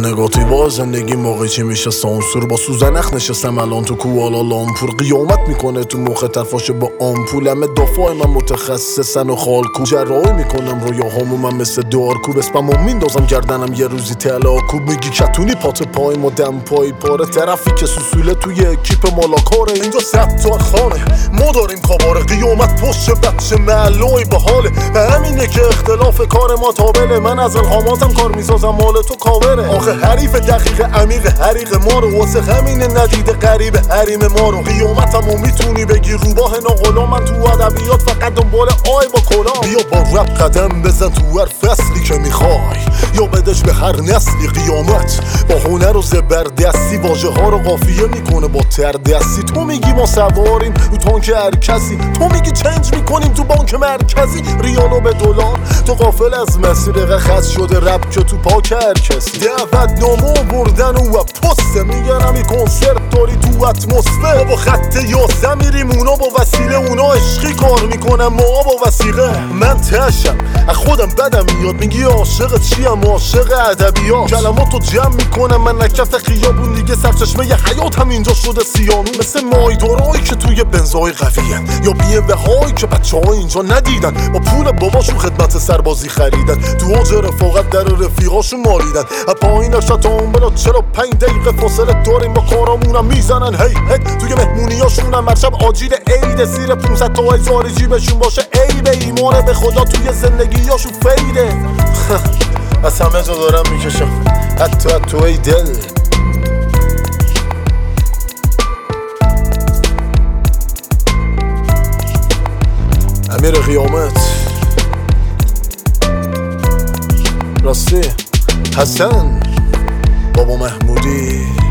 نگاتیوا زندگی موقعی چی میشه سانسور. با سوزنخ نشستم الان تو کوالالامپور. قیامت میکنه تو مخ طرفاشه با آمپول. همه دفاع من متخصصن و خالکو. جراحی میکنم رویاهامو من مثل دارکوب. اسپمو میندازم گردنم یه روزی تلاکوب. میگی کتونی پات پای ما دم پای پاره. طرفی که سوسوله توی اکیپ مالاکاره. اینجا ستار خانه ما داریم کاباره. قیامت پشت بچه معلوی به حاله. همینه که اختلاف کار ما تابله. من از الهاماتم کار میسازم مال تو کاوره. آخه حریف دقیق عمیق حریق ما رو. واسه همینه ندیده قریب حریم ما رو. قیامتمو میتونی بگی روباه ناغلا. من تو ادبیات فقط دنبال آی با کلا. بیا با رپ قدم بزن تو هر فصلی که میخوای. یا بدش به هر نسلی. قیامت با هنر و زبردستی واژه ها رو قافیه میکنه با تردستی. تو میگی ما سواریم رو تانک هر کسی. تو میگی چنج میکنیم تو بانک مرکزی. ریالو به دلار تو غافل از مسیر خط شده رپ که تو پاک هر کسی. دعوت نامو بردن و پسته میگرم این کنسرت داری تو اتمسفر. با خط یاسه میریم اونا با وسیله. اونا عشقی کار میکنم ما با وسیقه. من تشم از خودم بدم میاد. میگی عاشق چیم عاشق ادبیات. کلماتو جمع میکنم من نکفت خیابون دیگه. سرچشمه حیات هم اینجا شده سیانون. مثل مایدارایی که توی بنزای قویان. یا BMW هایی که بچه ها اینجا ندیدن. با پول باباشون خدمت سربازی خریدن. تو اوج رفاقت در رفیقاشون مالیدن. پایین شتام بلا 45 دقیقه فاصله داریم با کارامونم میزنن. هی توی مهمونیاشون هم مرشب آجیل عید. زیر 500 تا هزار جیبشون باشه عیب. ایمان به خدا توی زندگیاشون فیده. از همه جا دارم میکشم حتی تو ای دل. امیر قیامت راستی حسن بابا محمودی